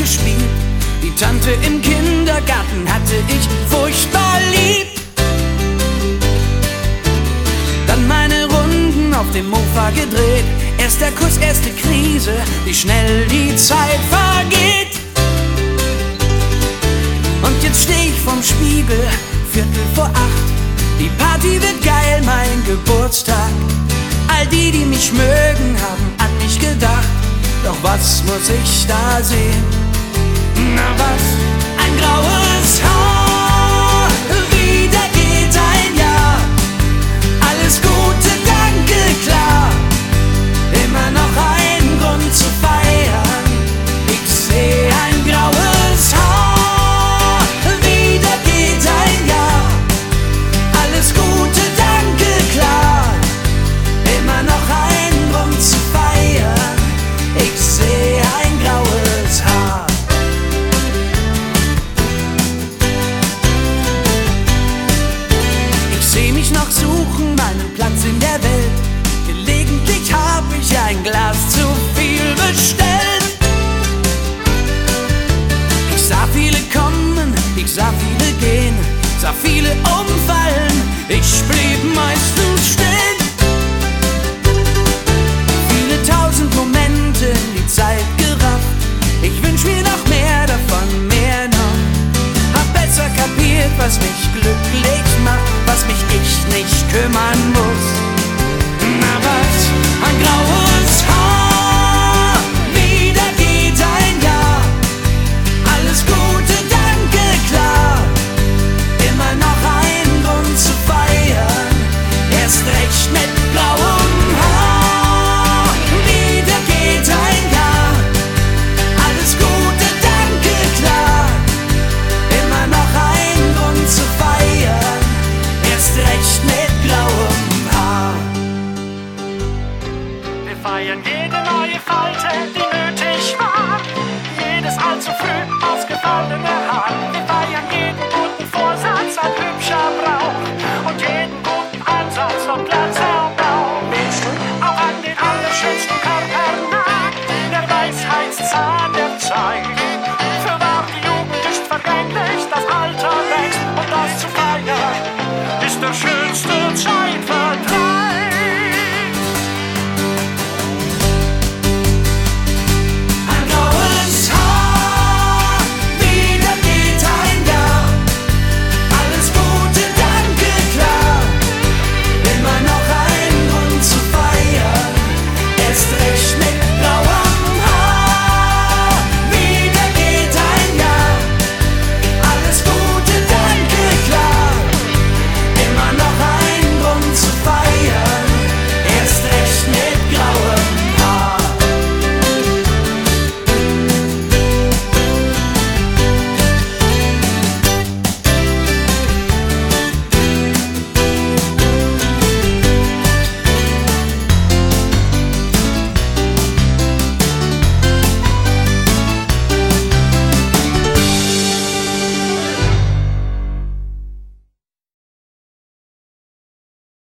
gespielt. Die Tante im Kindergarten hatte ich furchtbar lieb. Dann meine Runden auf dem Mofa gedreht. Erst der Kuss, erste Krise, wie schnell die Zeit vergeht. Und jetzt steh ich vorm Spiegel, 7:45. Die Party wird geil, mein Geburtstag. All die, die mich mögen, haben an mich gedacht. Doch was muss ich da sehen? Na was?